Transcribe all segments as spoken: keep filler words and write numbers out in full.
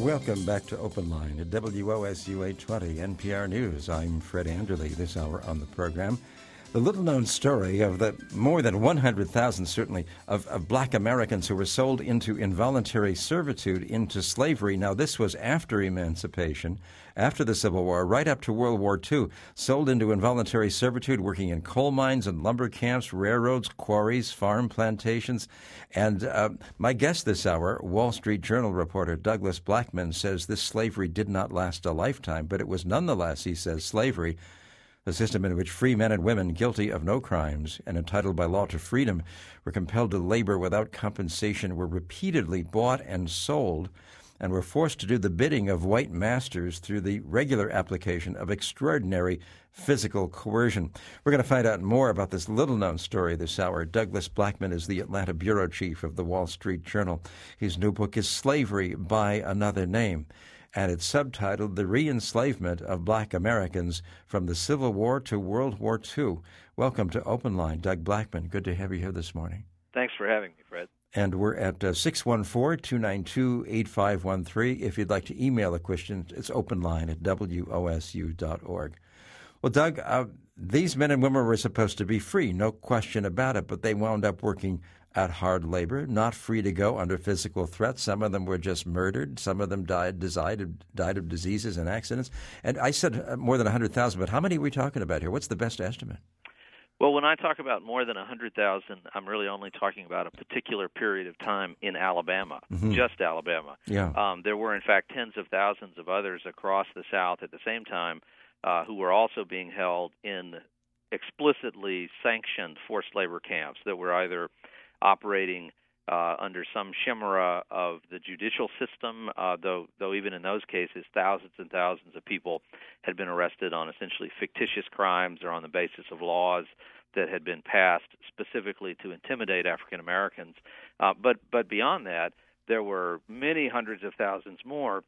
Welcome back to Open Line at W O S U eight twenty N P R News. I'm Fred Anderle. This hour on the program, the little-known story of the more than one hundred thousand, certainly, of, of black Americans who were sold into involuntary servitude, into slavery. Now, this was after emancipation, after the Civil War, right up to World War Two, sold into involuntary servitude, working in coal mines and lumber camps, railroads, quarries, farm plantations. And uh, my guest this hour, Wall Street Journal reporter Douglas Blackman, says this slavery did not last a lifetime, but it was nonetheless, he says, slavery, a system in which free men and women guilty of no crimes and entitled by law to freedom were compelled to labor without compensation, were repeatedly bought and sold, and were forced to do the bidding of white masters through the regular application of extraordinary physical coercion. We're going to find out more about this little-known story this hour. Douglas Blackman is the Atlanta bureau chief of the Wall Street Journal. His new book is Slavery by Another Name, and it's subtitled The Re-Enslavement of Black Americans from the Civil War to World War Two. Welcome to Open Line, Doug Blackman. Good to have you here this morning. Thanks for having me, Fred. And we're at uh, six one four, two nine two, eight five one three. If you'd like to email a question, it's openline at W O S U dot org. Well, Doug, uh, these men and women were supposed to be free, no question about it, but they wound up working at hard labor, not free to go under physical threats. Some of them were just murdered. Some of them died, died, died of diseases and accidents. And I said uh, more than one hundred thousand, but how many are we talking about here? What's the best estimate? Well, when I talk about more than one hundred thousand, I'm really only talking about a particular period of time in Alabama, mm-hmm. just Alabama. Yeah. Um, there were, in fact, tens of thousands of others across the South at the same time uh, who were also being held in explicitly sanctioned forced labor camps that were either operating uh, under some chimera of the judicial system, uh, though though even in those cases, thousands and thousands of people had been arrested on essentially fictitious crimes or on the basis of laws that had been passed specifically to intimidate African Americans. Uh, but but beyond that, there were many hundreds of thousands more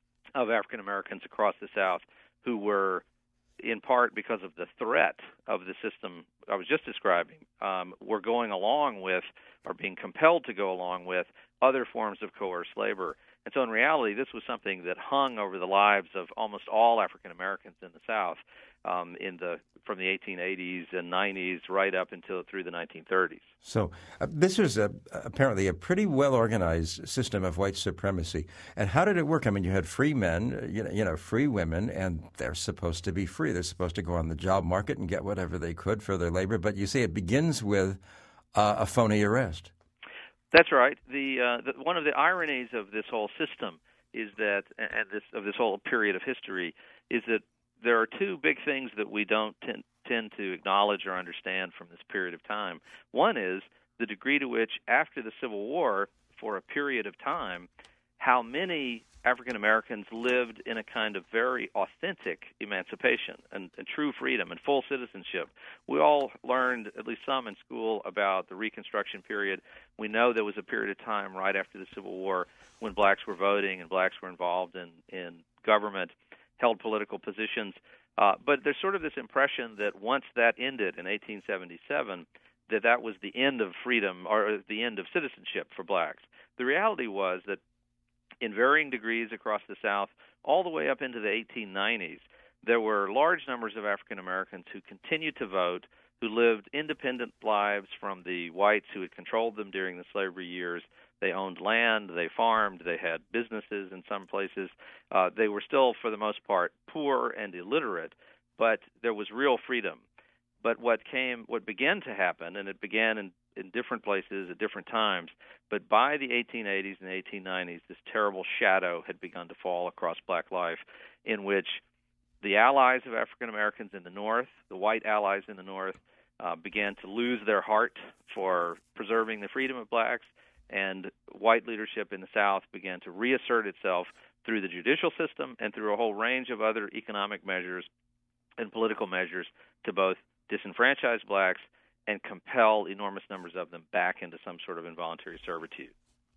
of African Americans across the South who were, in part because of the threat of the system I was just describing, um, were going along with or being compelled to go along with other forms of coerced labor. And so in reality, this was something that hung over the lives of almost all African Americans in the South um, in the from the eighteen eighties and nineties right up until through the nineteen thirties. So uh, this was a, apparently a pretty well-organized system of white supremacy. And how did it work? I mean, you had free men, you know, you know, free women, and they're supposed to be free. They're supposed to go on the job market and get whatever they could for their labor. But you say it begins with uh, a phony arrest. That's right. The, uh, the one of the ironies of this whole system is that, and this of this whole period of history, is that there are two big things that we don't tend, tend to acknowledge or understand from this period of time. One is the degree to which, after the Civil War, for a period of time, how many African Americans lived in a kind of very authentic emancipation and, and true freedom and full citizenship. We all learned, at least some in school, about the Reconstruction period. We know there was a period of time right after the Civil War when blacks were voting and blacks were involved in, in government, held political positions. Uh, but there's sort of this impression that once that ended in eighteen seventy-seven, that that was the end of freedom or the end of citizenship for blacks. The reality was that in varying degrees across the South, all the way up into the eighteen nineties, there were large numbers of African Americans who continued to vote, who lived independent lives from the whites who had controlled them during the slavery years. They owned land, they farmed, they had businesses in some places. Uh, they were still, for the most part, poor and illiterate, but there was real freedom. But what came, what began to happen, and it began in, in different places at different times, but by the eighteen eighties and eighteen nineties, this terrible shadow had begun to fall across black life, in which the allies of African Americans in the North, the white allies in the North, uh, began to lose their heart for preserving the freedom of blacks, and white leadership in the South began to reassert itself through the judicial system and through a whole range of other economic measures and political measures to both disenfranchise blacks and compel enormous numbers of them back into some sort of involuntary servitude.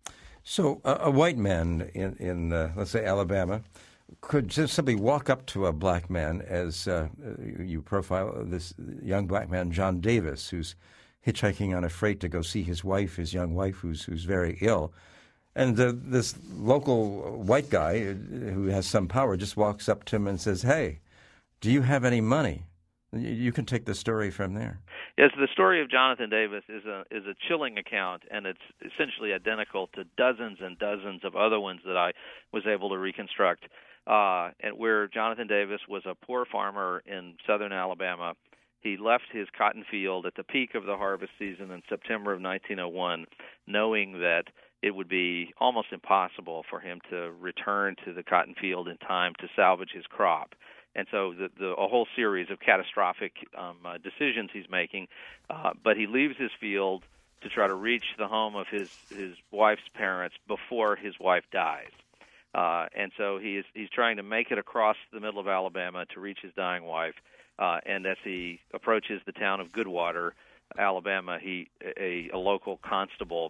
So uh, a white man in, in uh, let's say, Alabama, could just simply walk up to a black man, as uh, you profile this young black man, John Davis, who's hitchhiking on a freight to go see his wife, his young wife, who's who's very ill, And uh, this local white guy who has some power just walks up to him and says, "Hey, do you have any money?" You can take the story from there. Yes, the story of Jonathan Davis is a is a chilling account, and it's essentially identical to dozens and dozens of other ones that I was able to reconstruct. Uh, and where Jonathan Davis was a poor farmer in southern Alabama, he left his cotton field at the peak of the harvest season in September of nineteen oh one, knowing that it would be almost impossible for him to return to the cotton field in time to salvage his crop. And so the, the, a whole series of catastrophic um, uh, decisions he's making. Uh, but he leaves his field to try to reach the home of his, his wife's parents before his wife dies. Uh, and so he is, he's trying to make it across the middle of Alabama to reach his dying wife. Uh, and as he approaches the town of Goodwater, Alabama, he a, a local constable,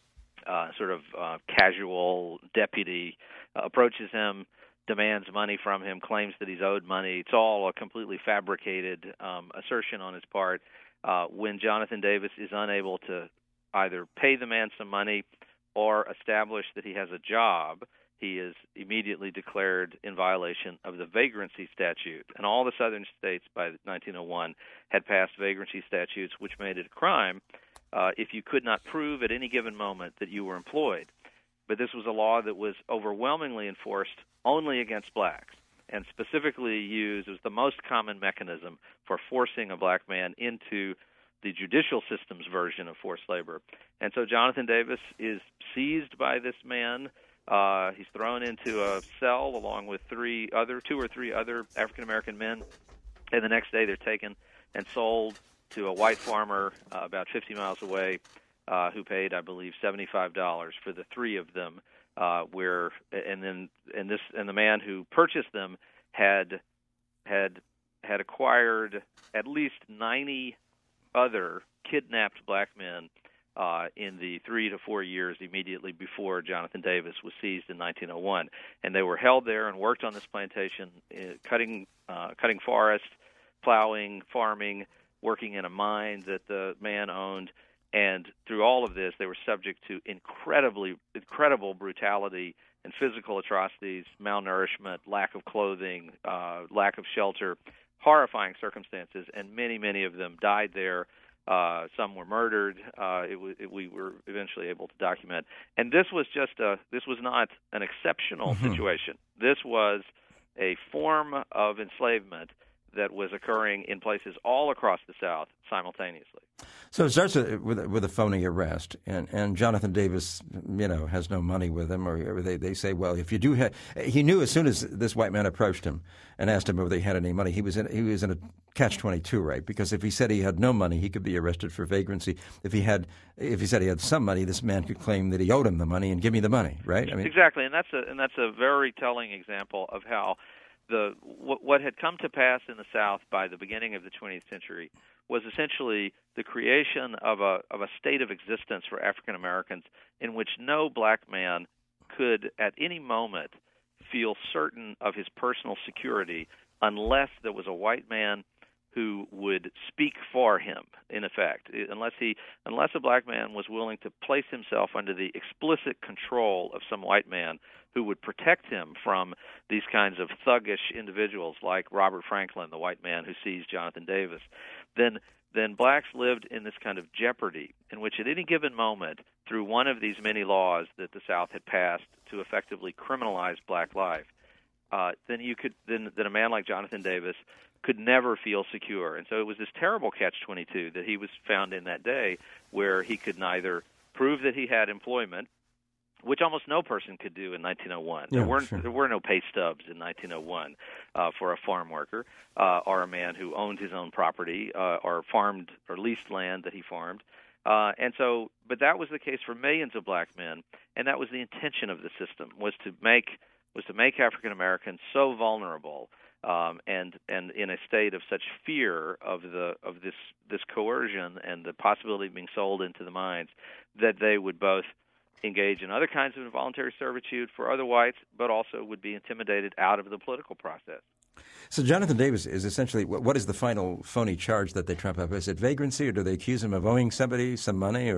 uh, sort of uh, casual deputy, uh, approaches him, demands money from him, claims that he's owed money. It's all a completely fabricated um, assertion on his part. Uh, when Jonathan Davis is unable to either pay the man some money or establish that he has a job, he is immediately declared in violation of the vagrancy statute. And all the southern states by nineteen oh one had passed vagrancy statutes, which made it a crime uh, if you could not prove at any given moment that you were employed. But this was a law that was overwhelmingly enforced only against blacks, and specifically used as the most common mechanism for forcing a black man into the judicial system's version of forced labor. And so Jonathan Davis is seized by this man. Uh, he's thrown into a cell along with three other, two or three other African-American men, and the next day they're taken and sold to a white farmer uh, about fifty miles away, uh, who paid, I believe, seventy-five dollars for the three of them. Uh, where and then and this and the man who purchased them had had had acquired at least ninety other kidnapped black men uh, in the three to four years immediately before Jonathan Davis was seized in nineteen oh one, and they were held there and worked on this plantation, uh, cutting uh, cutting forest, plowing, farming, working in a mine that the man owned. And through all of this, they were subject to incredibly, incredible brutality and physical atrocities, malnourishment, lack of clothing, uh, lack of shelter, horrifying circumstances, and many, many of them died there. Uh, some were murdered. Uh, it w- it, we were eventually able to document. And this was just a, this was not an exceptional mm-hmm. situation. This was a form of enslavement that was occurring in places all across the South simultaneously. So it starts with, with a phony arrest, and, and Jonathan Davis, you know, has no money with him, or they, they say, well, if you do have, he knew as soon as this white man approached him and asked him whether he had any money, he was in he was in a catch twenty-two, right? Because if he said he had no money, he could be arrested for vagrancy. If he had, if he said he had some money, this man could claim that he owed him the money and give me the money, right? I mean, exactly, and that's a and that's a very telling example of how the what, what had come to pass in the South by the beginning of the twentieth century was essentially the creation of a of a state of existence for African Americans in which no black man could at any moment feel certain of his personal security unless there was a white man who would speak for him, in effect, unless he unless a black man was willing to place himself under the explicit control of some white man who would protect him from these kinds of thuggish individuals like Robert Franklin, the white man who seized Jonathan Davis, then then blacks lived in this kind of jeopardy in which at any given moment, through one of these many laws that the South had passed to effectively criminalize black life, uh, then you could then, then a man like Jonathan Davis could never feel secure. And so it was this terrible catch twenty-two that he was found in that day, where he could neither prove that he had employment, which almost no person could do in nineteen oh one. Yeah, there weren't sure. there were no pay stubs in nineteen oh one uh, for a farm worker uh, or a man who owned his own property uh, or farmed or leased land that he farmed. Uh, and so, but that was the case for millions of black men, and that was the intention of the system, was to make was to make African Americans so vulnerable um, and and in a state of such fear of the of this this coercion and the possibility of being sold into the mines that they would both engage in other kinds of involuntary servitude for other whites, but also would be intimidated out of the political process. So Jonathan Davis is essentially, what is the final phony charge that they trump up? Is it vagrancy, or do they accuse him of owing somebody some money? Or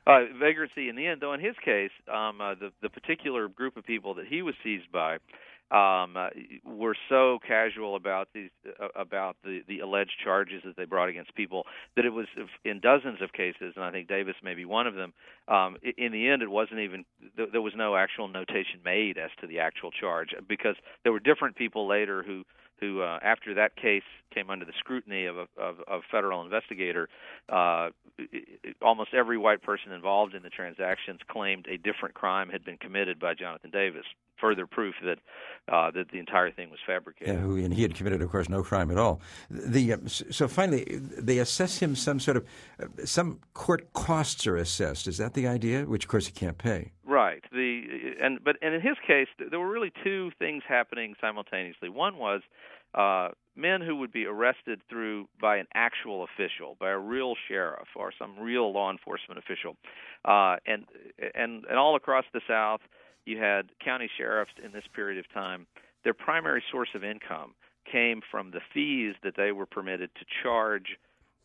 Uh, vagrancy in the end, though, in his case, um, uh, the the particular group of people that he was seized by um, uh, were so casual about these uh, about the, the alleged charges that they brought against people that it was in dozens of cases, and I think Davis may be one of them. Um, in the end, it wasn't even there was no actual notation made as to the actual charge because there were different people later who. who, uh, after that case came under the scrutiny of a of, of federal investigator, uh, almost every white person involved in the transactions claimed a different crime had been committed by Jonathan Davis. Further proof that uh, that the entire thing was fabricated. Yeah, who, and he had committed, of course, no crime at all. The uh, so finally, they assess him some sort of uh, some court costs are assessed. Is that the idea? Which, of course, he can't pay. Right. The and but and in his case, there were really two things happening simultaneously. One was uh, men who would be arrested through by an actual official, by a real sheriff or some real law enforcement official, uh, and and and all across the South. You had county sheriffs in this period of time. Their primary source of income came from the fees that they were permitted to charge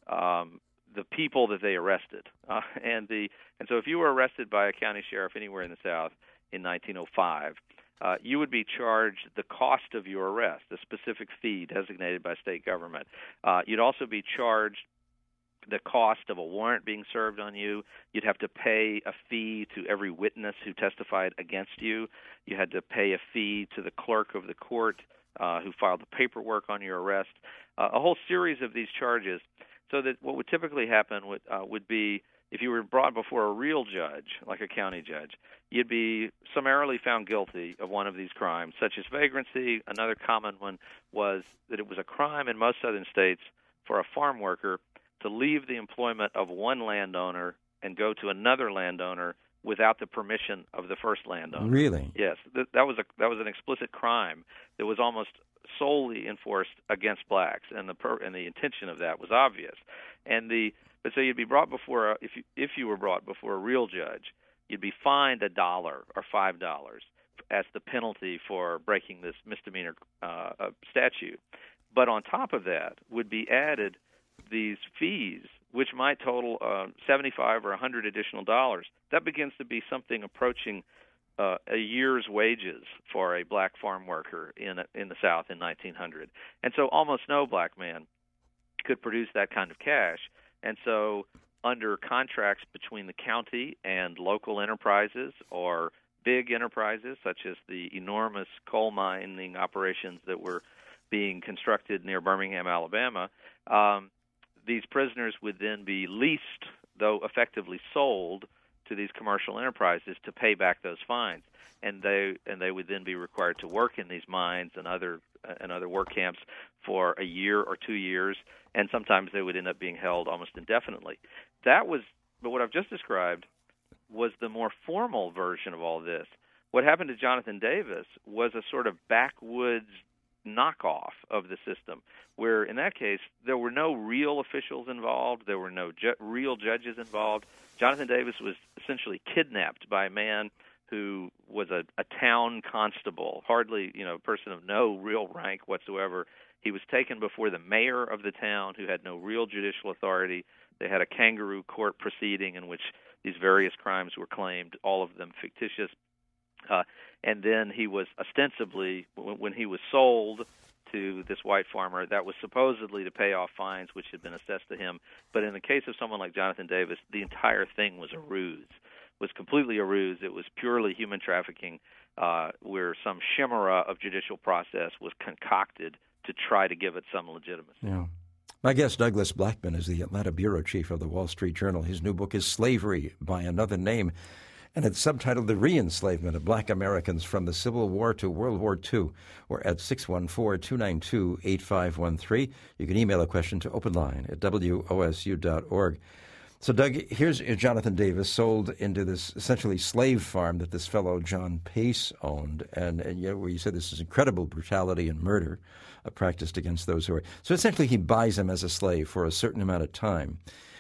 um, the people that they arrested. Uh, and the and so if you were arrested by a county sheriff anywhere in the South in nineteen oh five, uh, you would be charged the cost of your arrest, a specific fee designated by state government. Uh, you'd also be charged the cost of a warrant being served on you. You'd have to pay a fee to every witness who testified against you. You had to pay a fee to the clerk of the court uh, who filed the paperwork on your arrest. Uh, a whole series of these charges. So that what would typically happen would uh, would be if you were brought before a real judge, like a county judge, you'd be summarily found guilty of one of these crimes, such as vagrancy. Another common one was that it was a crime in most southern states for a farm worker to leave the employment of one landowner and go to another landowner without the permission of the first landowner. Really? Yes, that, that was a that was an explicit crime that was almost solely enforced against blacks, and the per, and the intention of that was obvious. And the but so you'd be brought before a, if you if you were brought before a real judge, you'd be fined a dollar or five dollars as the penalty for breaking this misdemeanor uh, uh, statute. But on top of that would be added these fees, which might total uh, seventy-five or one hundred additional dollars. That begins to be something approaching uh, a year's wages for a black farm worker in in the South in nineteen hundred. And so almost no black man could produce that kind of cash. And so under contracts between the county and local enterprises or big enterprises, such as the enormous coal mining operations that were being constructed near Birmingham, Alabama, um, these prisoners would then be leased, though effectively sold, to these commercial enterprises to pay back those fines, and they and they would then be required to work in these mines and other uh, and other work camps for a year or two years, and sometimes they would end up being held almost indefinitely. That was, but what I've just described was the more formal version of all this. What happened to Jonathan Davis was a sort of backwoods knockoff of the system, where in that case there were no real officials involved, there were no ju- real judges involved. Jonathan Davis was essentially kidnapped by a man who was a, a town constable, hardly, you know, a person of no real rank whatsoever. He was taken before the mayor of the town, who had no real judicial authority. They had a kangaroo court proceeding in which these various crimes were claimed, all of them fictitious. Uh, and then he was ostensibly, when, when he was sold to this white farmer, that was supposedly to pay off fines which had been assessed to him. But in the case of someone like Jonathan Davis, the entire thing was a ruse, was completely a ruse. It was purely human trafficking, uh, where some chimera of judicial process was concocted to try to give it some legitimacy. Yeah. My guest, Douglas Blackmun, is the Atlanta bureau chief of the Wall Street Journal. His new book is Slavery by Another Name, and it's subtitled The Re-Enslavement of Black Americans from the Civil War to World War Two. We're at six one four, two nine two, eight five one three. You can email a question to openline at W O S U dot org. So, Doug, here's Jonathan Davis sold into this essentially slave farm that this fellow John Pace owned, and, and you know, where you said this is incredible brutality and murder uh, practiced against those who are. So essentially he buys him as a slave for a certain amount of time.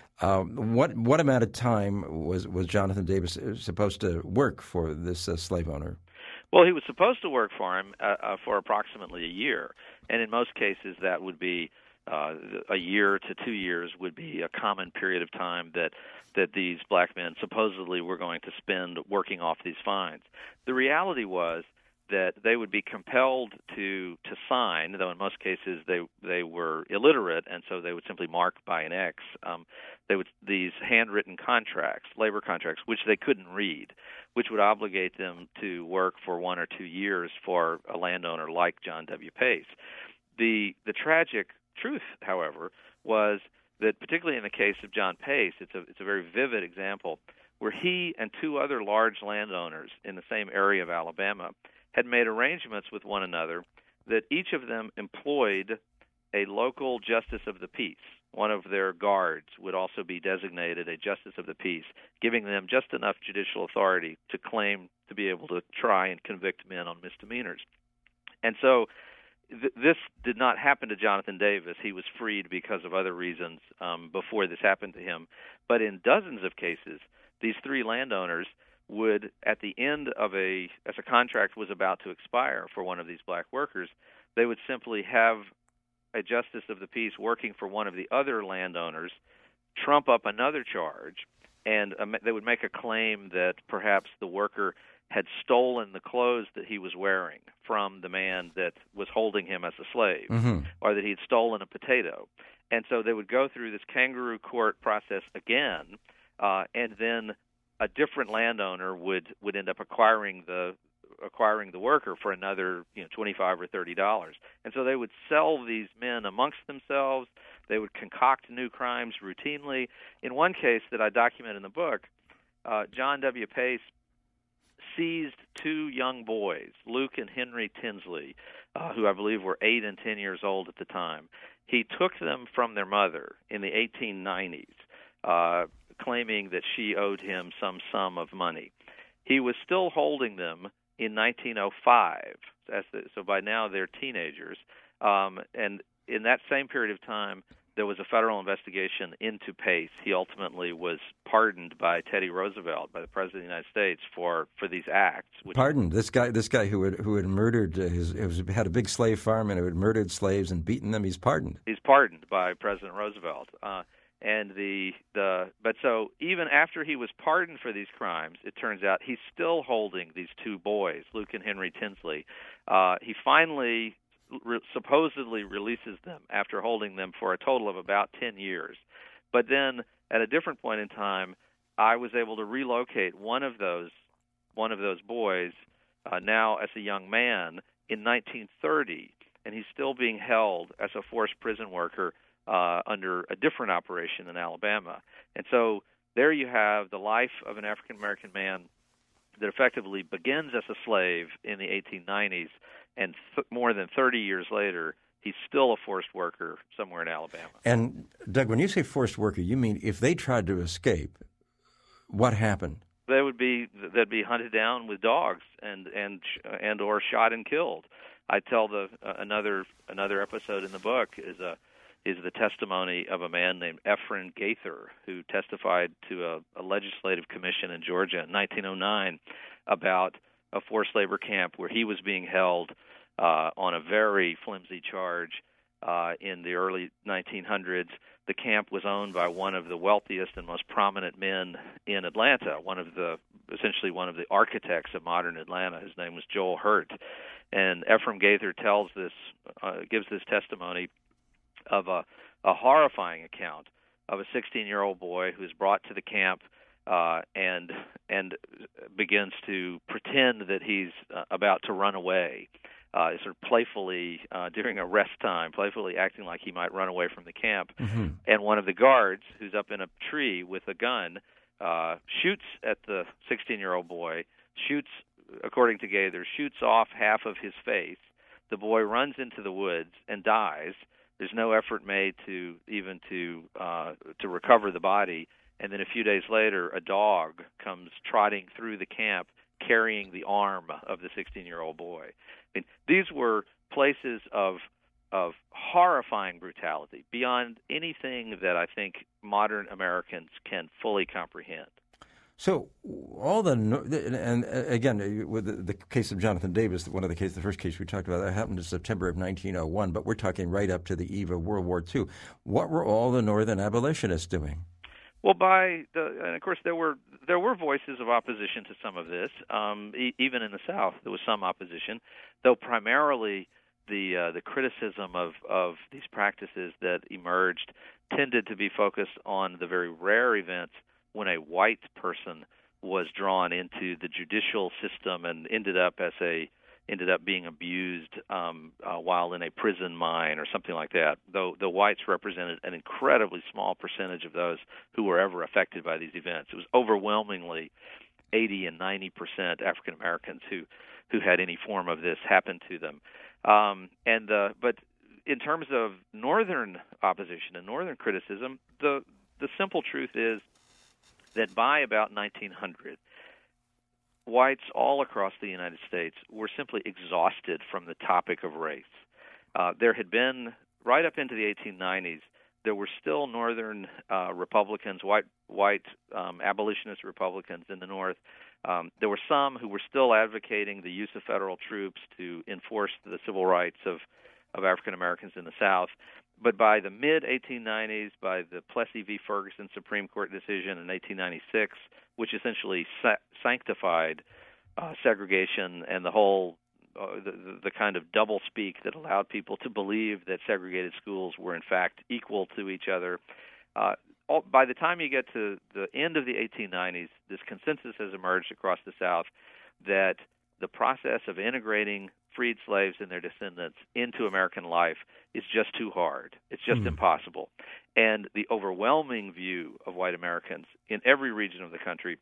Um, what what amount of time was, was Jonathan Davis supposed to work for this uh, slave owner? Well, he was supposed to work for him uh, uh, for approximately a year, and in most cases that would be Uh, a year to two years would be a common period of time that that these black men supposedly were going to spend working off these fines. The reality was that they would be compelled to to sign, though in most cases they they were illiterate, and so they would simply mark by an X. Um, they would these handwritten contracts, labor contracts, which they couldn't read, which would obligate them to work for one or two years for a landowner like John W. Pace. The the tragic truth, however, was that particularly in the case of John Pace, it's a it's a very vivid example where he and two other large landowners in the same area of Alabama had made arrangements with one another that each of them employed a local justice of the peace. One of their guards would also be designated a justice of the peace, giving them just enough judicial authority to claim to be able to try and convict men on misdemeanors. And so th- this did not happen to Jonathan Davis. He was freed because of other reasons um, before this happened to him. But in dozens of cases, these three landowners would, at the end of a, as a contract was about to expire for one of these black workers, they would simply have a justice of the peace working for one of the other landowners trump up another charge, and um, they would make a claim that perhaps the worker had stolen the clothes that he was wearing from the man that was holding him as a slave, mm-hmm. or that he'd stolen a potato. And so they would go through this kangaroo court process again, uh, and then a different landowner would, would end up acquiring the acquiring the worker for another, you know, twenty-five or thirty dollars. And so they would sell these men amongst themselves. They would concoct new crimes routinely. In one case that I document in the book, uh, John W. Pace seized two young boys, Luke and Henry Tinsley, uh, who I believe were eight and ten years old at the time. He took them from their mother in the eighteen nineties, uh, claiming that she owed him some sum of money. He was still holding them in nineteen oh five, as the, so by now they're teenagers. Um, and in that same period of time, there was a federal investigation into Pace. He ultimately was pardoned by Teddy Roosevelt, by the President of the United States, for, for these acts. Which pardoned this guy, this guy who had who had murdered his, his had a big slave farm and who had murdered slaves and beaten them. He's pardoned. He's pardoned by President Roosevelt. Uh, And the the but so even after he was pardoned for these crimes, it turns out he's still holding these two boys, Luke and Henry Tinsley. Uh, he finally re- supposedly releases them after holding them for a total of about ten years. But then at a different point in time, I was able to relocate one of those one of those boys uh, now as a young man in nineteen thirty, and he's still being held as a forced prison worker Uh, under a different operation in Alabama. And so there you have the life of an African-American man that effectively begins as a slave in the eighteen nineties, and th- more than thirty years later, he's still a forced worker somewhere in Alabama. And, Doug, when you say forced worker, you mean if they tried to escape, what happened? They would be they'd be hunted down with dogs and and and or shot and killed. I tell the uh, another another episode in the book is a is the testimony of a man named Ephraim Gaither, who testified to a, a legislative commission in Georgia in nineteen oh nine about a forced labor camp where he was being held uh, on a very flimsy charge uh, in the early nineteen hundreds. The camp was owned by one of the wealthiest and most prominent men in Atlanta, one of the essentially one of the architects of modern Atlanta. His name was Joel Hurt. And Ephraim Gaither tells this, uh, gives this testimony of a, a horrifying account of a sixteen-year-old boy who is brought to the camp uh, and and begins to pretend that he's uh, about to run away, uh, sort of playfully uh, during a rest time, playfully acting like he might run away from the camp. Mm-hmm. And one of the guards, who's up in a tree with a gun, uh, shoots at the sixteen-year-old boy, shoots, according to Gaither, shoots off half of his face. The boy runs into the woods and dies. There's no effort made to even to uh, to recover the body, and then a few days later, a dog comes trotting through the camp carrying the arm of the sixteen-year-old boy. I mean, these were places of of horrifying brutality beyond anything that I think modern Americans can fully comprehend. So all the and again with the, the case of Jonathan Davis, one of the cases, the first case we talked about, that happened in September of nineteen oh one. But we're talking right up to the eve of World War Two. What were all the Northern abolitionists doing? Well, by the and of course there were there were voices of opposition to some of this. Um, e- even in the South, there was some opposition, though primarily the uh, the criticism of of these practices that emerged tended to be focused on the very rare events when a white person was drawn into the judicial system and ended up as a ended up being abused um, uh, while in a prison mine or something like that. Though the whites represented an incredibly small percentage of those who were ever affected by these events. It was overwhelmingly eighty and ninety percent African Americans who who had any form of this happen to them. Um, and uh, but in terms of Northern opposition and Northern criticism, the the simple truth is that by about nineteen hundred, whites all across the United States were simply exhausted from the topic of race. Uh, there had been, right up into the eighteen nineties, there were still Northern uh, Republicans, white white um, abolitionist Republicans in the North. Um, there were some who were still advocating the use of federal troops to enforce the civil rights of, of African Americans in the South. But by the mid eighteen nineties, by the Plessy v. Ferguson Supreme Court decision in eighteen ninety-six, which essentially sa- sanctified uh, segregation and the whole uh, the, the kind of double speak that allowed people to believe that segregated schools were in fact equal to each other. Uh, all, by the time you get to the end of the eighteen nineties, this consensus has emerged across the South that the process of integrating freed slaves and their descendants into American life is just too hard. It's just mm. impossible. And the overwhelming view of white Americans in every region of the country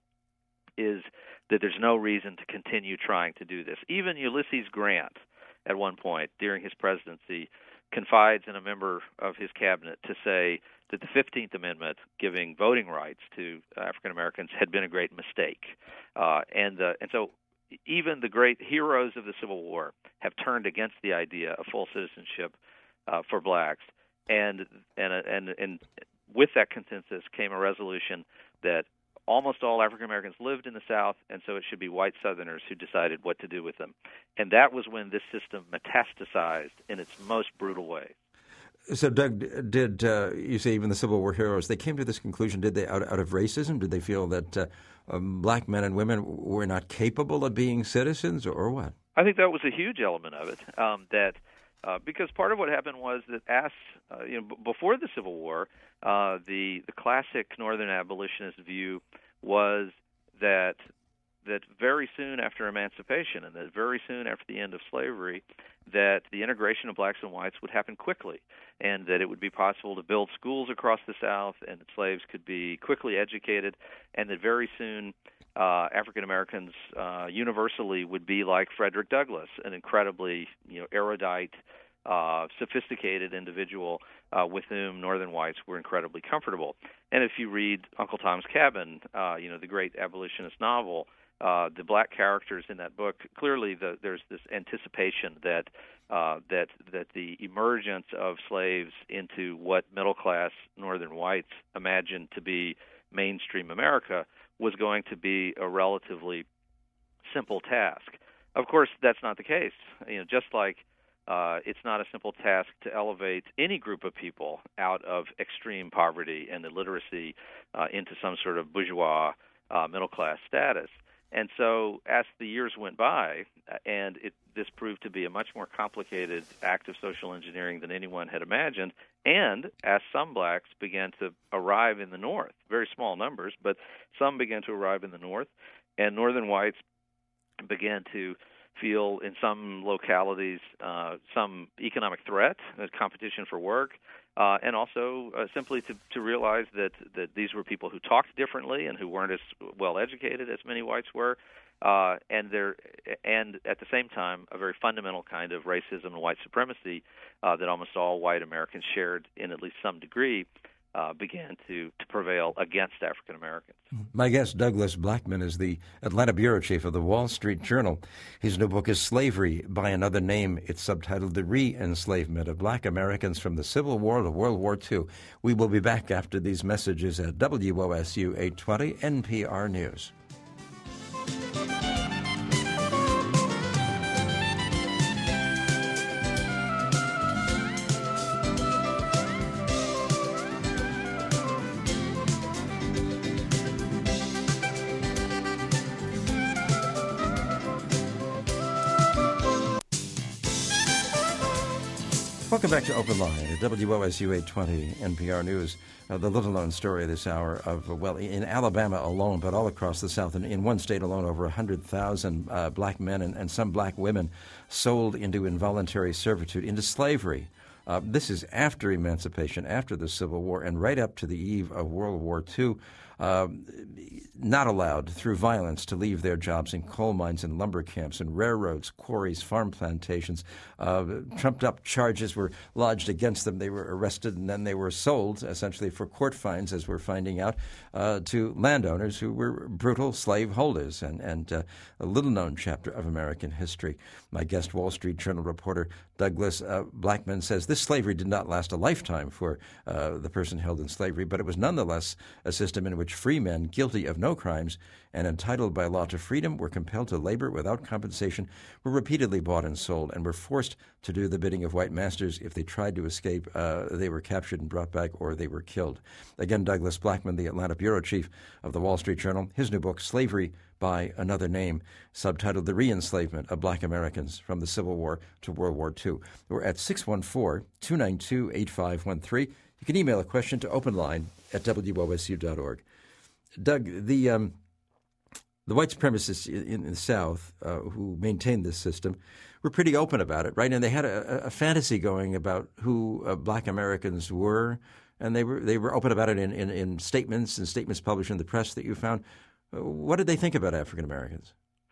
is that there's no reason to continue trying to do this. Even Ulysses Grant, at one point during his presidency, confides in a member of his cabinet to say that the fifteenth Amendment, giving voting rights to African Americans, had been a great mistake. Uh, and uh, and so even the great heroes of the Civil War have turned against the idea of full citizenship uh, for blacks. And, and and and with that consensus came a resolution that almost all African Americans lived in the South, and so it should be white Southerners who decided what to do with them. And that was when this system metastasized in its most brutal way. So, Doug, did uh, you say even the Civil War heroes, they came to this conclusion, did they, out, out of racism? Did they feel that uh, um, black men and women were not capable of being citizens, or, or what? I think that was a huge element of it, um, that uh, because part of what happened was that as, uh, you know, b- before the Civil War, uh, the, the classic Northern abolitionist view was that that very soon after emancipation and that very soon after the end of slavery, that the integration of blacks and whites would happen quickly, and that it would be possible to build schools across the South, and that slaves could be quickly educated, and that very soon uh, African Americans uh, universally would be like Frederick Douglass, an incredibly, you know, erudite, uh, sophisticated individual uh, with whom Northern whites were incredibly comfortable. And if you read Uncle Tom's Cabin, uh, you know, the great abolitionist novel, Uh, the black characters in that book, clearly the, there's this anticipation that uh, that that the emergence of slaves into what middle-class Northern whites imagined to be mainstream America was going to be a relatively simple task. Of course, that's not the case. You know, just like uh, it's not a simple task to elevate any group of people out of extreme poverty and illiteracy uh, into some sort of bourgeois uh, middle-class status. And so as the years went by, and it, this proved to be a much more complicated act of social engineering than anyone had imagined, and as some blacks began to arrive in the North, very small numbers, but some began to arrive in the North, and Northern whites began to feel in some localities uh, some economic threat, uh, competition for work, Uh, and also uh, simply to, to realize that, that these were people who talked differently and who weren't as well educated as many whites were, uh, and there, and at the same time, a very fundamental kind of racism and white supremacy uh, that almost all white Americans shared in at least some degree uh, began to, to prevail against African Americans. My guest, Douglas Blackmon, is the Atlanta bureau chief of the Wall Street Journal. His new book is Slavery by Another Name. It's subtitled The Re-Enslavement of Black Americans from the Civil War to World War Two. We will be back after these messages at W O S U eight twenty N P R News. Welcome back to Open Line at W O S U eight twenty N P R News. Uh, the little-known story this hour of, uh, well, in Alabama alone, but all across the South, and in one state alone, over one hundred thousand uh, black men and, and some black women sold into involuntary servitude, into slavery. Uh, this is after emancipation, after the Civil War, and right up to the eve of World War Two. Uh, not allowed through violence to leave their jobs in coal mines and lumber camps and railroads, quarries, farm plantations. Uh, trumped-up charges were lodged against them. They were arrested, and then they were sold, essentially for court fines, as we're finding out, uh, to landowners who were brutal slave holders, and, and uh, a little-known chapter of American history. My guest, Wall Street Journal reporter Douglas uh, Blackmon, says this slavery did not last a lifetime for uh, the person held in slavery, but it was nonetheless a system in which free men guilty of no crimes and entitled by law to freedom were compelled to labor without compensation, were repeatedly bought and sold, and were forced to do the bidding of white masters. If they tried to escape, uh, they were captured and brought back, or they were killed. Again, Douglas Blackmon, the Atlanta bureau chief of the Wall Street Journal, his new book, Slavery by Another Name, subtitled The Re-Enslavement of Black Americans from the Civil War to World War Two. We're at six one four, two nine two, eight five one three. You can email a question to openline at W O S U dot org. Doug, the um, the white supremacists in the South uh, who maintained this system were pretty open about it, right? And they had a, a fantasy going about who uh, black Americans were, and they were they were open about it in, in, in statements and statements published in the press that you found. What did they think about African Americans?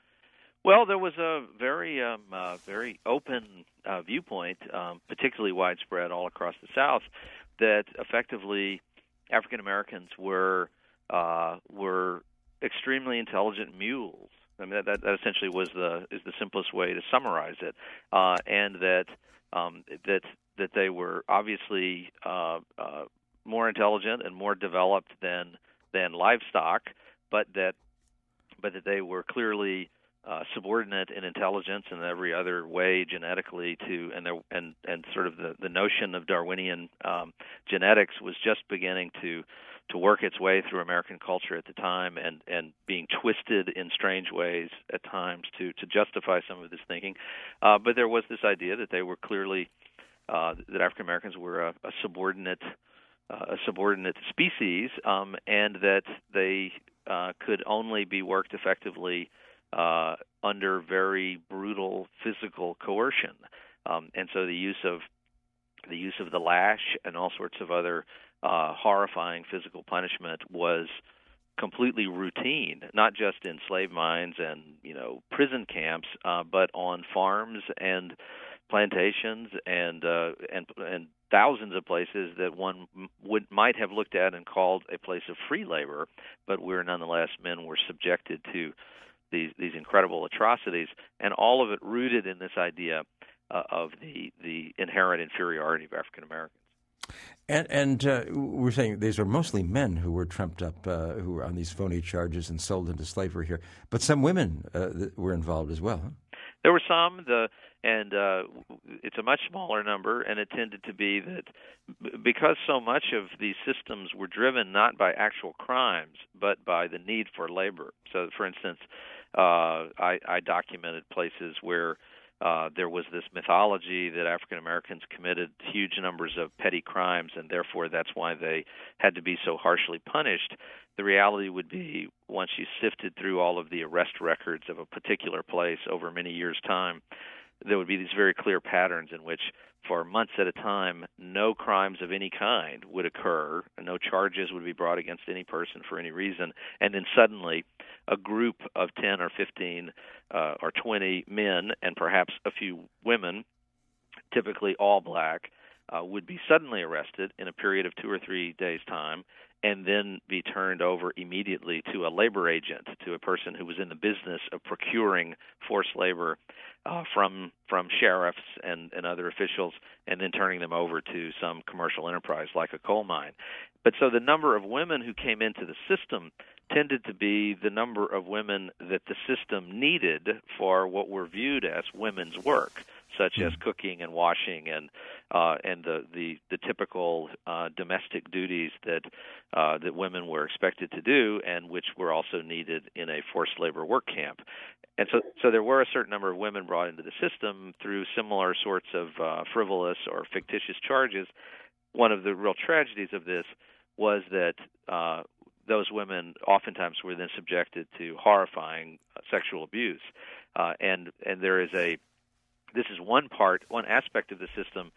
Well, there was a very, um, uh, very open uh, viewpoint, um, particularly widespread all across the South, that effectively African Americans were uh, were extremely intelligent mules. I mean, that, that essentially was the is the simplest way to summarize it, uh, and that um, that that they were obviously uh, uh, more intelligent and more developed than than livestock, but that but that they were clearly uh, subordinate in intelligence and every other way genetically to and there, and and sort of the, the notion of Darwinian um, genetics was just beginning to to work its way through American culture at the time, and, and being twisted in strange ways at times to, to justify some of this thinking. Uh, but there was this idea that they were clearly uh, that African Americans were a, a subordinate uh, a subordinate species, um, and that they uh, could only be worked effectively uh, under very brutal physical coercion. Um, and so the use of the use of the lash and all sorts of other Uh, horrifying physical punishment was completely routine, not just in slave mines and you know prison camps, uh, but on farms and plantations and uh, and and thousands of places that one would might have looked at and called a place of free labor, but where nonetheless men were subjected to these these incredible atrocities, and all of it rooted in this idea uh, of the the inherent inferiority of African Americans. And, and uh, we're saying these are mostly men who were trumped up, uh, who were on these phony charges and sold into slavery here. But some women uh, were involved as well. Huh? There were some, the, and uh, it's a much smaller number, and it tended to be that because so much of these systems were driven not by actual crimes, but by the need for labor. So, for instance, uh, I, I documented places where Uh, there was this mythology that African Americans committed huge numbers of petty crimes, and therefore that's why they had to be so harshly punished. The reality would be, once you sifted through all of the arrest records of a particular place over many years' time, there would be these very clear patterns in which, for months at a time, no crimes of any kind would occur, and no charges would be brought against any person for any reason, and then suddenly a group of ten or fifteen uh, or twenty men and perhaps a few women, typically all black, uh, would be suddenly arrested in a period of two or three days' time, and then be turned over immediately to a labor agent, to a person who was in the business of procuring forced labor uh, from from sheriffs and, and other officials, and then turning them over to some commercial enterprise like a coal mine. But so the number of women who came into the system tended to be the number of women that the system needed for what were viewed as women's work, such as cooking and washing and uh, and the, the, the typical uh, domestic duties that uh, that women were expected to do, and which were also needed in a forced labor work camp. And so, so there were a certain number of women brought into the system through similar sorts of uh, frivolous or fictitious charges. One of the real tragedies of this was that uh, those women oftentimes were then subjected to horrifying uh, sexual abuse, uh, and and there is a this is one part, one aspect of the system,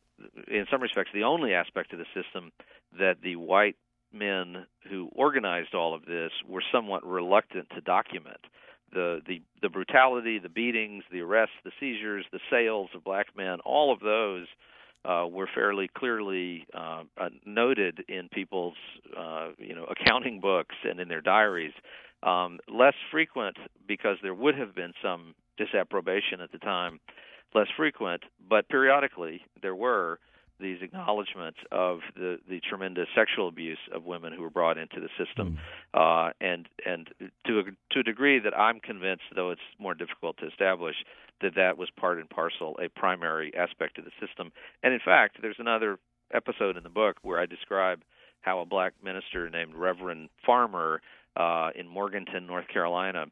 in some respects the only aspect of the system that the white men who organized all of this were somewhat reluctant to document. The, the the brutality, the beatings, the arrests, the seizures, the sales of black men, all of those uh, were fairly clearly uh, uh, noted in people's uh, you know accounting books and in their diaries. Um, less frequent because there would have been some disapprobation at the time, less frequent, but periodically there were these acknowledgments of the, the tremendous sexual abuse of women who were brought into the system, mm. uh, and and to a, to a degree that I'm convinced, though it's more difficult to establish, that that was part and parcel a primary aspect of the system. And in fact, there's another episode in the book where I describe how a black minister named Reverend Farmer uh, in Morganton, North Carolina,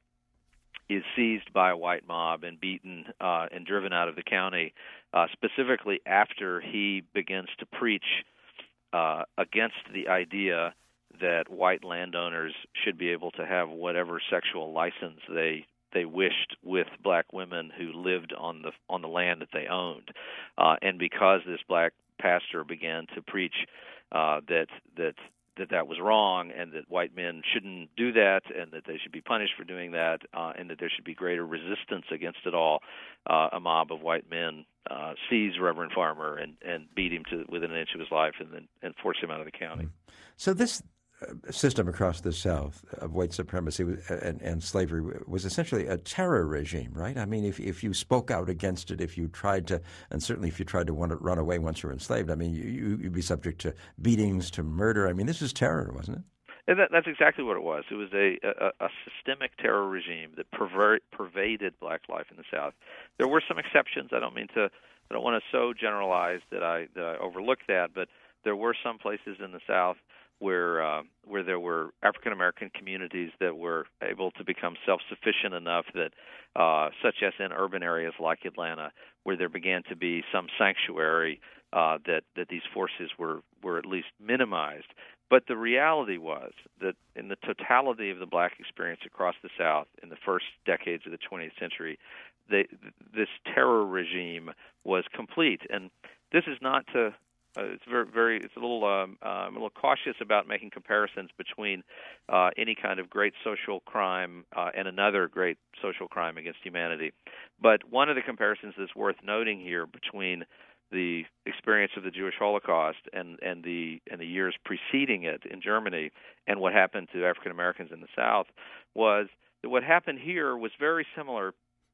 is seized by a white mob and beaten uh, and driven out of the county, uh, specifically after he begins to preach uh, against the idea that white landowners should be able to have whatever sexual license they they wished with black women who lived on the on the land that they owned, uh, and because this black pastor began to preach uh, that that. that that was wrong, and that white men shouldn't do that, and that they should be punished for doing that, uh, and that there should be greater resistance against it all, uh, a mob of white men uh, seized Reverend Farmer and, and beat him to within an inch of his life, and then and forced him out of the county. So this system across the South of white supremacy and, and slavery was essentially a terror regime, right? I mean, if if you spoke out against it, if you tried to, and certainly if you tried to run away once you were enslaved, I mean, you, you'd be subject to beatings, to murder. I mean, this was terror, wasn't it? And that, that's exactly what it was. It was a, a, a systemic terror regime that perver- pervaded black life in the South. There were some exceptions. I don't mean to, I don't want to so generalize that I, that I overlook that, but there were some places in the South where uh, where there were African American communities that were able to become self-sufficient enough that, uh, such as in urban areas like Atlanta, where there began to be some sanctuary uh, that that these forces were were at least minimized. But the reality was that in the totality of the black experience across the South in the first decades of the twentieth century, they, this terror regime was complete. And this is not to Uh, it's very, very. It's a little. Um, uh, I'm a little cautious about making comparisons between uh, any kind of great social crime uh, and another great social crime against humanity. But one of the comparisons that's worth noting here between the experience of the Jewish Holocaust and, and the and the years preceding it in Germany and what happened to African Americans in the South was that what happened here was very similar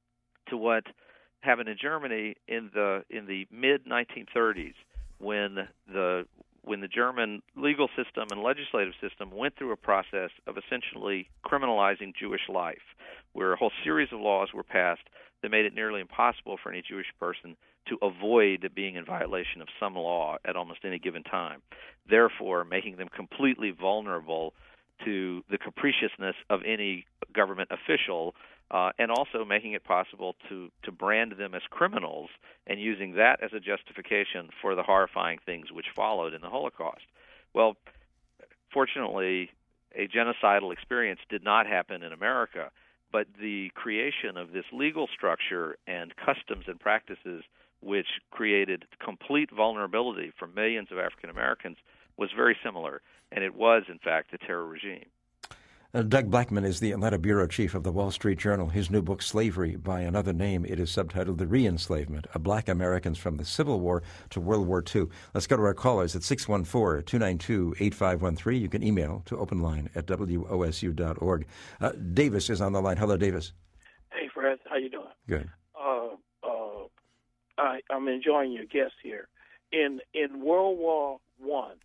to what happened in Germany in the in the mid nineteen thirties. When the when the German legal system and legislative system went through a process of essentially criminalizing Jewish life, where a whole series of laws were passed that made it nearly impossible for any Jewish person to avoid being in violation of some law at almost any given time, therefore making them completely vulnerable to the capriciousness of any government official, uh, and also making it possible to, to brand them as criminals and using that as a justification for the horrifying things which followed in the Holocaust. Well, fortunately, a genocidal experience did not happen in America, but the creation of this legal structure and customs and practices which created complete vulnerability for millions of African Americans was very similar, and it was, in fact, a terror regime. Uh, Doug Blackman is the Atlanta bureau chief of the Wall Street Journal. His new book, Slavery by Another Name, it is subtitled The Re-Enslavement of Black Americans from the Civil War to World War Two. Let's go to our callers at six one four, two nine two, eight five one three. You can email to openline at W O S U dot org. Uh, Davis is on the line. Hello, Davis. Hey, Fred. How you doing? Good. Uh, uh, I, I'm enjoying your guest here. In in World War One,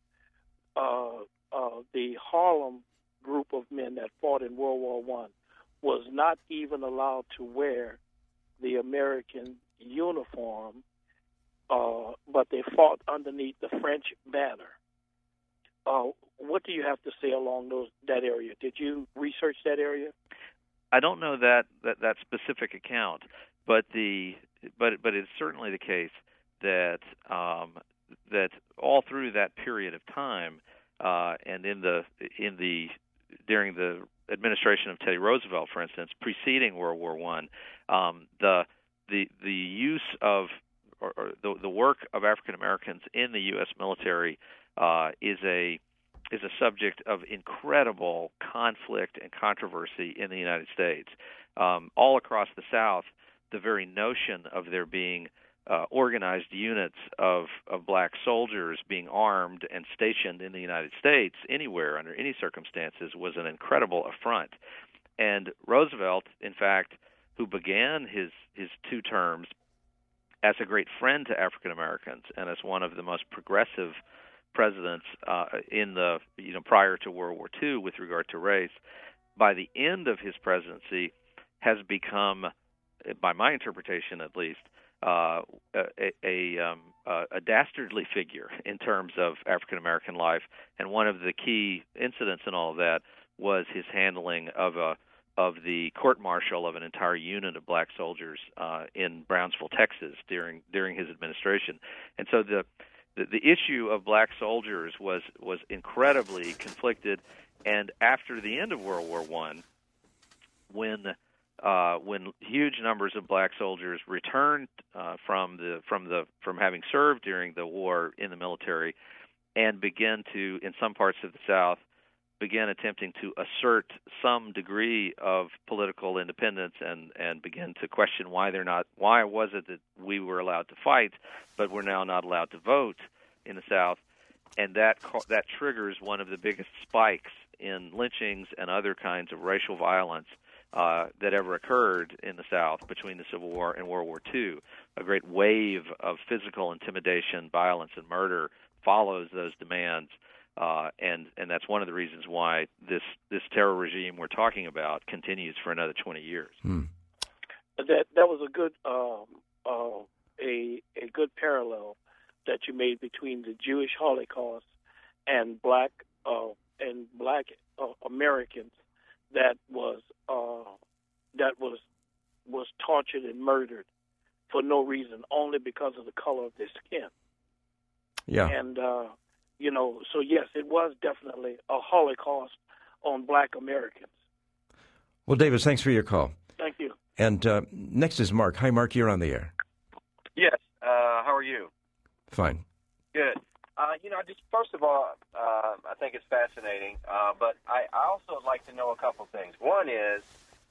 uh, uh, the Harlem group of men that fought in World War One was not even allowed to wear the American uniform, uh, but they fought underneath the French banner. Uh, what do you have to say along those that area? Did you research that area? I don't know that, that, that specific account, but the but but it's certainly the case that um, that all through that period of time, uh, and in the in the during the administration of Teddy Roosevelt, for instance, preceding World War One, um, the the the use of or, or the the work of African Americans in the U S military uh, is a is a subject of incredible conflict and controversy in the United States. Um, all across the South, the very notion of there being uh, organized units of, of black soldiers being armed and stationed in the United States anywhere under any circumstances was an incredible affront. And Roosevelt, in fact, who began his, his two terms as a great friend to African Americans and as one of the most progressive presidents uh, in the you know prior to World War Two with regard to race, by the end of his presidency, has become, by my interpretation at least, uh, a a, um, a dastardly figure in terms of African American life. And one of the key incidents in all of that was his handling of a of the court-martial of an entire unit of black soldiers uh, in Brownsville, Texas, during during his administration. And so the The, the issue of black soldiers was, was incredibly conflicted, and after the end of World War One, when uh, when huge numbers of black soldiers returned uh, from the from the from having served during the war in the military, and began to, in some parts of the South, began attempting to assert some degree of political independence and, and begin to question why they're not why was it that we were allowed to fight, but we're now not allowed to vote in the South, and that that triggers one of the biggest spikes in lynchings and other kinds of racial violence uh, that ever occurred in the South between the Civil War and World War Two. A great wave of physical intimidation, violence, and murder follows those demands. Uh, and and that's one of the reasons why this this terror regime we're talking about continues for another twenty years. Hmm. That that was a good um, uh, a a good parallel that you made between the Jewish Holocaust and black uh, and black uh, Americans that was uh, that was was tortured and murdered for no reason, only because of the color of their skin. Yeah. And uh, You know, so yes, it was definitely a Holocaust on black Americans. Well, Davis, thanks for your call. Thank you. And uh, next is Mark. Hi, Mark. You're on the air. Yes. Uh, how are you? Fine. Good. Uh, you know, just first of all, uh, I think it's fascinating, uh, but I, I also would like to know a couple things. One is,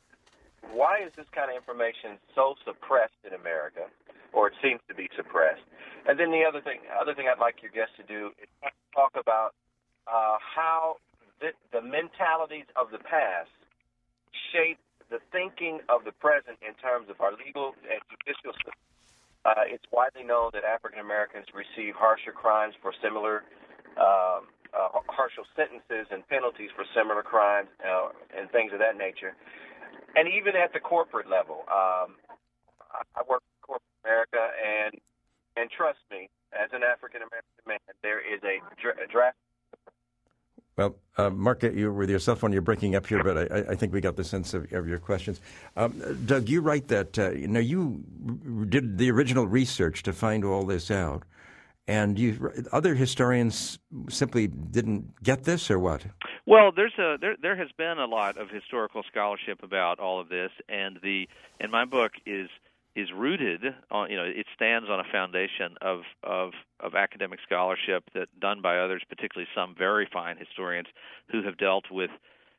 why is this kind of information so suppressed in America, or it seems to be suppressed? And then the other thing, other thing I'd like your guest to do is talk about uh, how the, the mentalities of the past shape the thinking of the present in terms of our legal and judicial system. Uh, it's widely known that African Americans receive harsher crimes for similar, um, uh, harsher sentences and penalties for similar crimes uh, and things of that nature. And even at the corporate level, um, I, I work for corporate America, and and trust me, as an African American man, there is a, dra- a draft. Well, uh, Mark, you with your cell phone, you're breaking up here, but I, I think we got the sense of, of your questions. Um, Doug, you write that uh, you know you did the original research to find all this out, and you other historians simply didn't get this, or what? Well, there's a there there has been a lot of historical scholarship about all of this, and the and my book is. is rooted on, you know, it stands on a foundation of, of, of academic scholarship that done by others, particularly some very fine historians who have dealt with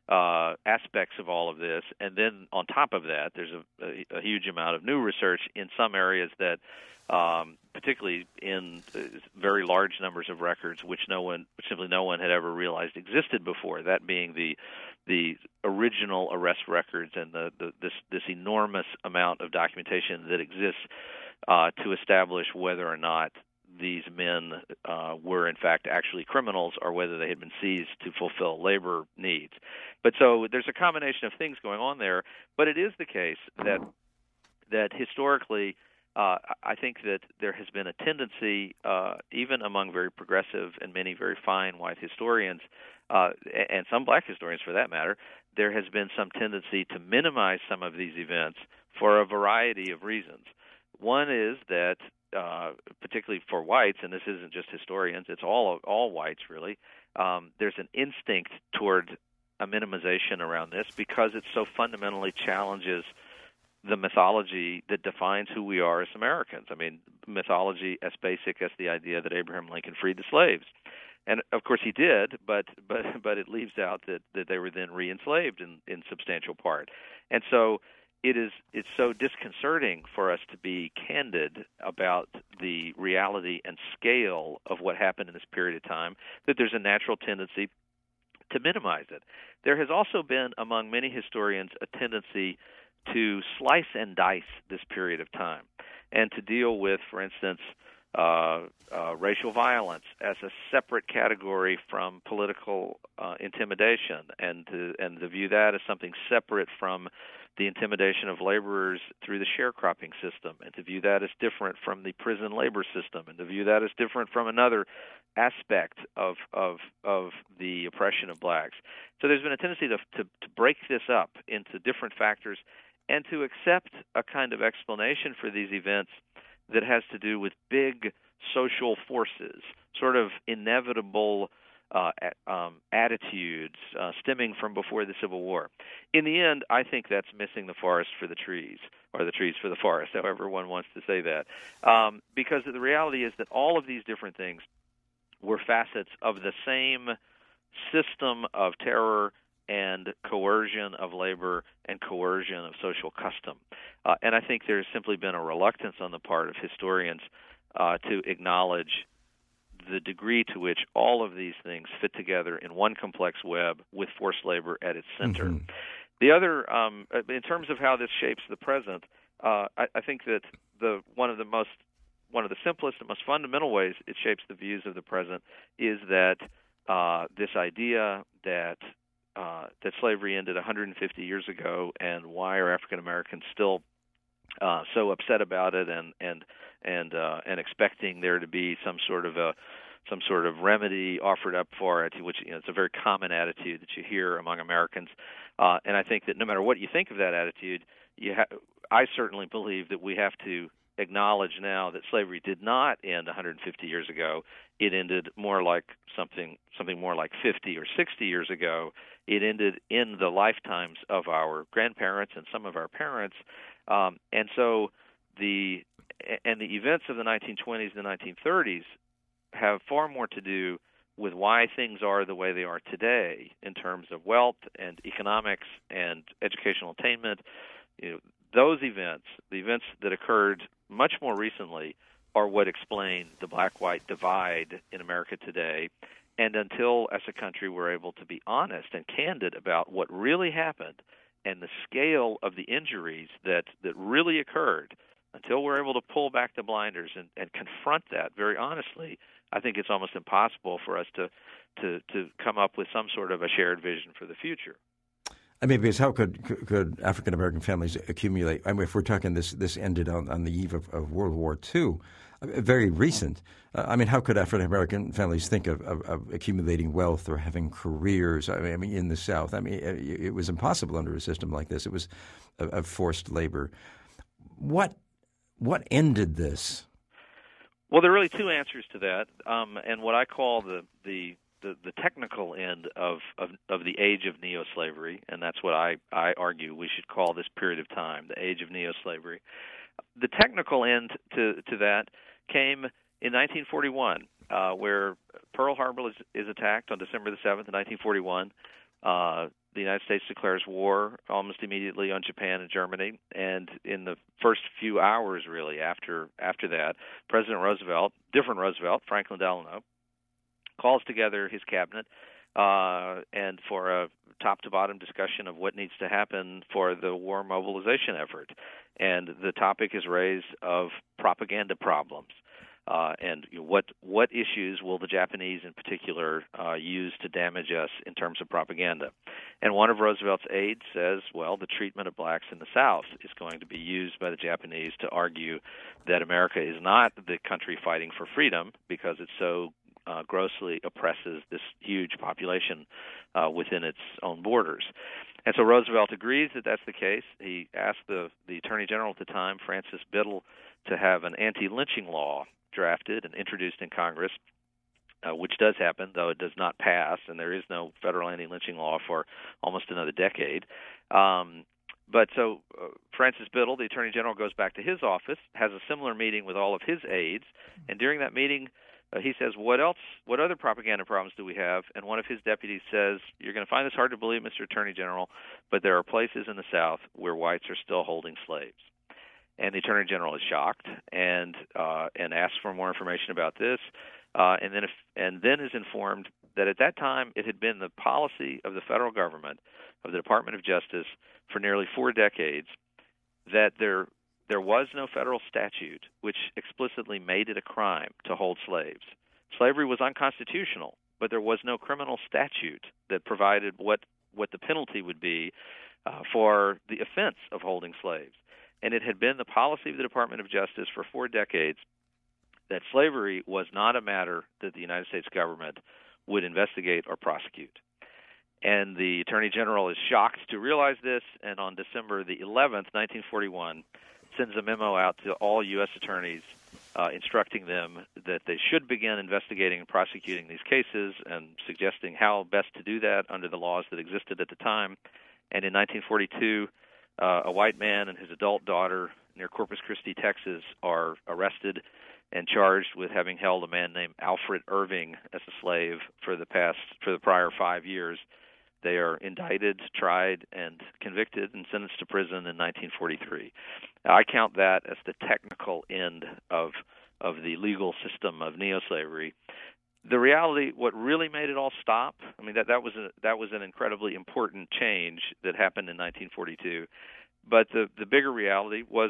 uh, aspects of all of this, and then on top of that, there's a, a, a huge amount of new research in some areas that, um, particularly in very large numbers of records, which no one, which simply no one had ever realized existed before. That being the the original arrest records and the, the this this enormous amount of documentation that exists uh, to establish whether or not these men uh, were in fact actually criminals or whether they had been seized to fulfill labor needs. But so there's a combination of things going on there, but it is the case that that historically uh, I think that there has been a tendency, uh, even among very progressive and many very fine white historians, uh, and some black historians for that matter, there has been some tendency to minimize some of these events for a variety of reasons. One is that Uh, particularly for whites, and this isn't just historians, it's all all whites really, um, there's an instinct toward a minimization around this because it so fundamentally challenges the mythology that defines who we are as Americans. I mean, mythology as basic as the idea that Abraham Lincoln freed the slaves. And of course he did, but but but it leaves out that, that they were then re-enslaved in, in substantial part. And so It is it's so disconcerting for us to be candid about the reality and scale of what happened in this period of time that there's a natural tendency to minimize it. There has also been among many historians a tendency to slice and dice this period of time and to deal with, for instance, uh, uh, racial violence as a separate category from political uh, intimidation, and to and to view that as something separate from the intimidation of laborers through the sharecropping system, and to view that as different from the prison labor system, and to view that as different from another aspect of of of the oppression of blacks. So there's been a tendency to to, to break this up into different factors and to accept a kind of explanation for these events that has to do with big social forces, sort of inevitable Uh, um, attitudes uh, stemming from before the Civil War. In the end, I think that's missing the forest for the trees, or the trees for the forest, however one wants to say that. Um, because the reality is that all of these different things were facets of the same system of terror and coercion of labor and coercion of social custom. Uh, and I think there's simply been a reluctance on the part of historians uh, to acknowledge the degree to which all of these things fit together in one complex web with forced labor at its center. Mm-hmm. The other, um, in terms of how this shapes the present, uh, I, I think that the one of the most, one of the simplest and most fundamental ways it shapes the views of the present is that uh, this idea that uh, that slavery ended one hundred fifty years ago, and why are African Americans still uh, so upset about it, and and and uh, and expecting there to be some sort of a some sort of remedy offered up for it, which, you know, it's a very common attitude that you hear among Americans. Uh, and I think that no matter what you think of that attitude, you ha- I certainly believe that we have to acknowledge now that slavery did not end one hundred fifty years ago. It ended more like something something more like fifty or sixty years ago. It ended in the lifetimes of our grandparents and some of our parents. Um, and so the and the events of the nineteen twenties and the nineteen thirties have far more to do with why things are the way they are today in terms of wealth and economics and educational attainment. You know, those events, the events that occurred much more recently, are what explain the black-white divide in America today. And until, as a country, we're able to be honest and candid about what really happened and the scale of the injuries that, that really occurred, until we're able to pull back the blinders and, and confront that very honestly, I think it's almost impossible for us to, to, to come up with some sort of a shared vision for the future. I mean, because how could could African American families accumulate? I mean, if we're talking this this ended on, on the eve of, of World War Two, very recent. Uh, I mean, how could African American families think of, of, of accumulating wealth or having careers? I mean, I mean, in the South, I mean, it, it was impossible under a system like this. It was of, of forced labor. What what ended this? Well, there are really two answers to that, um, and what I call the the The, the technical end of, of, of the age of neo-slavery, and that's what I, I argue we should call this period of time, the age of neo-slavery. The technical end to, to that came in nineteen forty-one, uh, where Pearl Harbor is, is attacked on December the seventh, nineteen forty-one. Uh, the United States declares war almost immediately on Japan and Germany, and in the first few hours, really, after after that, President Roosevelt, different Roosevelt, Franklin Delano, calls together his cabinet uh, and for a top-to-bottom discussion of what needs to happen for the war mobilization effort. And the topic is raised of propaganda problems. Uh, and you know, what what issues will the Japanese in particular uh, use to damage us in terms of propaganda? And one of Roosevelt's aides says, well, the treatment of blacks in the South is going to be used by the Japanese to argue that America is not the country fighting for freedom because it so uh, grossly oppresses this huge population uh, within its own borders. And so Roosevelt agrees that that's the case. He asked the, the Attorney General at the time, Francis Biddle, to have an anti-lynching law drafted and introduced in Congress, uh, which does happen, though it does not pass, and there is no federal anti-lynching law for almost another decade. Um, but so uh, Francis Biddle, the Attorney General, goes back to his office, has a similar meeting with all of his aides, and during that meeting, uh, he says, what else, what other propaganda problems do we have? And one of his deputies says, you're going to find this hard to believe, Mister Attorney General, but there are places in the South where whites are still holding slaves. And the Attorney General is shocked and uh, and asks for more information about this, uh, and then if, and then is informed that at that time it had been the policy of the federal government, of the Department of Justice, for nearly four decades, that there there was no federal statute which explicitly made it a crime to hold slaves. Slavery was unconstitutional, but there was no criminal statute that provided what what the penalty would be uh, for the offense of holding slaves. And it had been the policy of the Department of Justice for four decades that slavery was not a matter that the United States government would investigate or prosecute. And the Attorney General is shocked to realize this, and on December the eleventh, nineteen forty-one, sends a memo out to all U S attorneys uh, instructing them that they should begin investigating and prosecuting these cases and suggesting how best to do that under the laws that existed at the time. And in nineteen forty-two, Uh, a white man and his adult daughter near Corpus Christi, Texas, are arrested and charged with having held a man named Alfred Irving as a slave for the past for the prior five years. They are indicted, tried, and convicted and sentenced to prison in nineteen forty-three. I count that as the technical end of of the legal system of neo-slavery. The reality, what really made it all stop, I mean, that, that was a, that was an incredibly important change that happened in nineteen forty-two. But the, the bigger reality was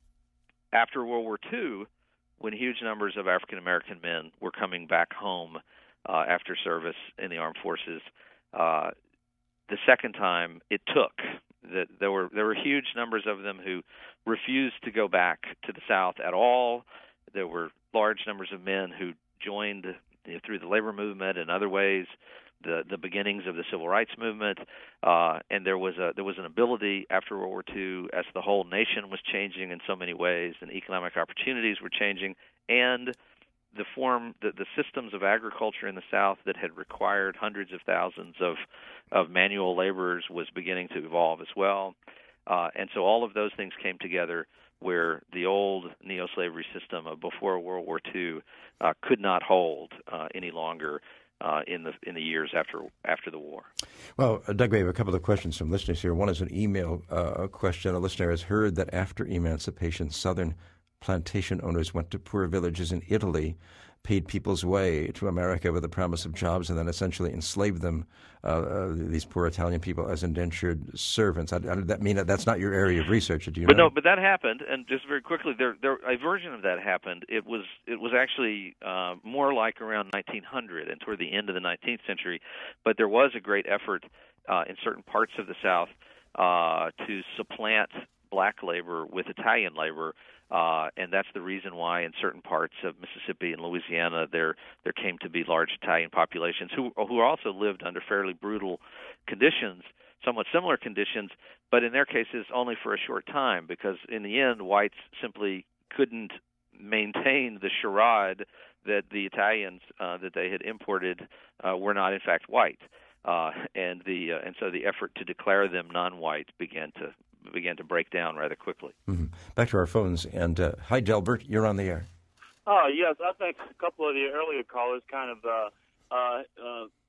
after World War Two, when huge numbers of African-American men were coming back home uh, after service in the armed forces, uh, the second time it took. That there were there were huge numbers of them who refused to go back to the South at all. There were large numbers of men who joined through the labor movement and other ways, the the beginnings of the civil rights movement, uh, and there was a there was an ability after World War Two, as the whole nation was changing in so many ways, and economic opportunities were changing, and the form the, the systems of agriculture in the South that had required hundreds of thousands of of manual laborers was beginning to evolve as well, uh, and so all of those things came together, where the old neo-slavery system of before World War Two uh, could not hold uh, any longer uh, in the in the years after after the war. Well, uh, Doug, we have a couple of questions from listeners here. One is an email uh, question. A listener has heard that after emancipation, Southern plantation owners went to poor villages in Italy, paid people's way to America with the promise of jobs, and then essentially enslaved them, uh, uh, these poor Italian people, as indentured servants. I, I, that mean that that's not your area of research, do you but know? No, but that happened, and just very quickly, there, there a version of that happened. It was it was actually uh, more like around nineteen hundred and toward the end of the nineteenth century, but there was a great effort uh, in certain parts of the South uh, to supplant black labor with Italian labor. Uh, and that's the reason why in certain parts of Mississippi and Louisiana there there came to be large Italian populations who who also lived under fairly brutal conditions, somewhat similar conditions, but in their cases only for a short time, because in the end whites simply couldn't maintain the charade that the Italians uh, that they had imported uh, were not in fact white, uh, and the uh, and so the effort to declare them non-white began to began to break down rather quickly. Mm-hmm. Back to our phones. And uh, hi, Delbert, you're on the air. Oh, yes. I think a couple of the earlier callers kind of uh, uh, uh,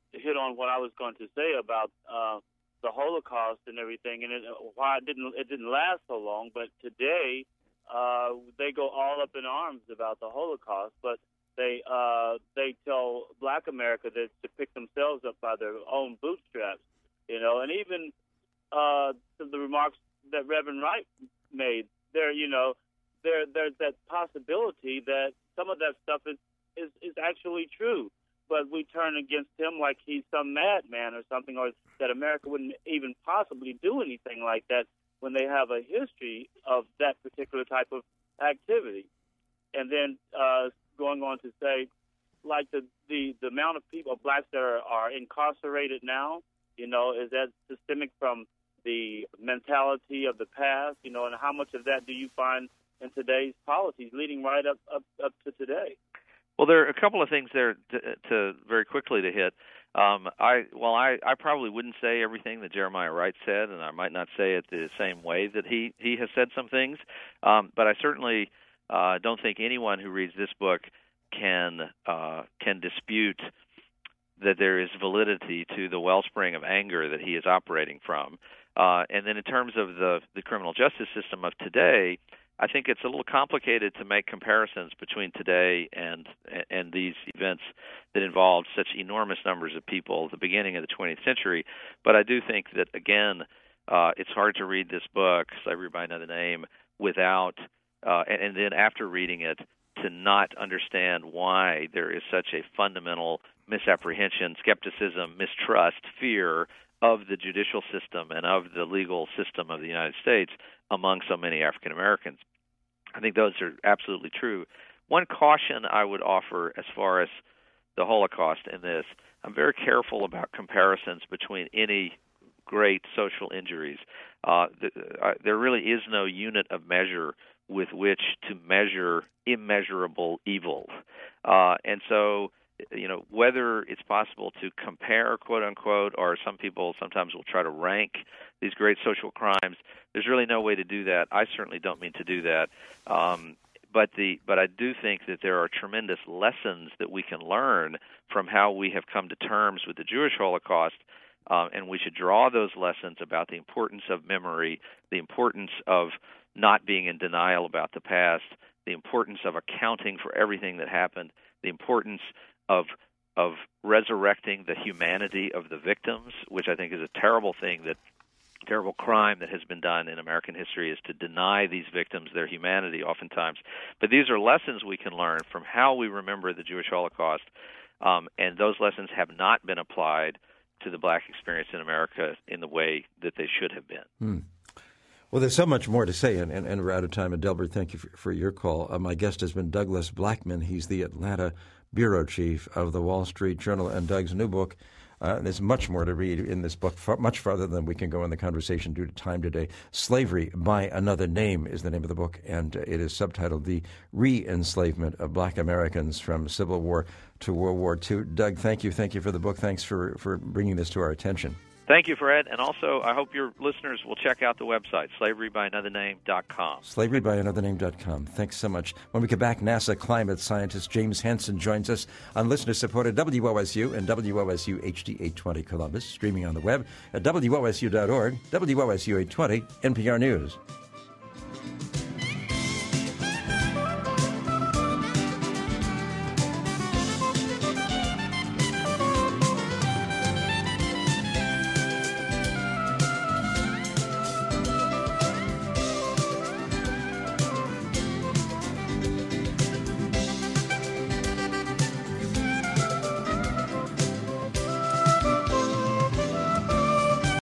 hit on what I was going to say about uh, the Holocaust and everything, and it, why it didn't it didn't last so long. But today, uh, they go all up in arms about the Holocaust, but they uh, they tell Black America that to pick themselves up by their own bootstraps, you know, and even uh, the remarks that Reverend Wright made, there, you know, there there's that possibility that some of that stuff is, is, is actually true, but we turn against him like he's some madman or something, or that America wouldn't even possibly do anything like that when they have a history of that particular type of activity. And then uh, going on to say, like the, the, the amount of people, blacks that are, are incarcerated now, you know, is that systemic from the mentality of the past, you know, and how much of that do you find in today's policies leading right up, up, up to today? Well, there are a couple of things there to, to very quickly to hit. Um, I well, I, I probably wouldn't say everything that Jeremiah Wright said, and I might not say it the same way that he, he has said some things, um, but I certainly uh, don't think anyone who reads this book can uh, can dispute that there is validity to the wellspring of anger that he is operating from. Uh, and then in terms of the, the criminal justice system of today, I think it's a little complicated to make comparisons between today and and these events that involved such enormous numbers of people at the beginning of the twentieth century. But I do think that, again, uh, it's hard to read this book, Slavery by Another Name, without, uh, and, and then after reading it, to not understand why there is such a fundamental misapprehension, skepticism, mistrust, fear of the judicial system and of the legal system of the United States among so many African Americans. I think those are absolutely true. One caution I would offer as far as the Holocaust in this, I'm very careful about comparisons between any great social injuries. Uh, the, uh, there really is no unit of measure with which to measure immeasurable evil. Uh, and so, you know, whether it's possible to compare, quote unquote, or some people sometimes will try to rank these great social crimes, there's really no way to do that. I certainly don't mean to do that. Um, but the but I do think that there are tremendous lessons that we can learn from how we have come to terms with the Jewish Holocaust, uh, and we should draw those lessons about the importance of memory, the importance of not being in denial about the past, the importance of accounting for everything that happened, the importance of of resurrecting the humanity of the victims, which I think is a terrible thing, that terrible crime that has been done in American history is to deny these victims their humanity oftentimes. But these are lessons we can learn from how we remember the Jewish Holocaust, um, and those lessons have not been applied to the black experience in America in the way that they should have been. Hmm. Well, there's so much more to say, and, and, and we're out of time. And Delbert, thank you for, for your call. Uh, my guest has been Douglas Blackmon. He's the Atlanta bureau chief of the Wall Street Journal, and Doug's new book. Uh, there's much more to read in this book, far, much farther than we can go in the conversation due to time today. Slavery by Another Name is the name of the book, and it is subtitled The Re-Enslavement of Black Americans from Civil War to World War Two. Doug, thank you. Thank you for the book. Thanks for, for bringing this to our attention. Thank you, Fred. And also, I hope your listeners will check out the website, slavery by another name dot com. slavery by another name dot com. Thanks so much. When we come back, NASA climate scientist James Hansen joins us on listener-supported W O S U and W O S U H D eight twenty Columbus, streaming on the web at W O S U dot org, W O S U eight twenty, N P R News.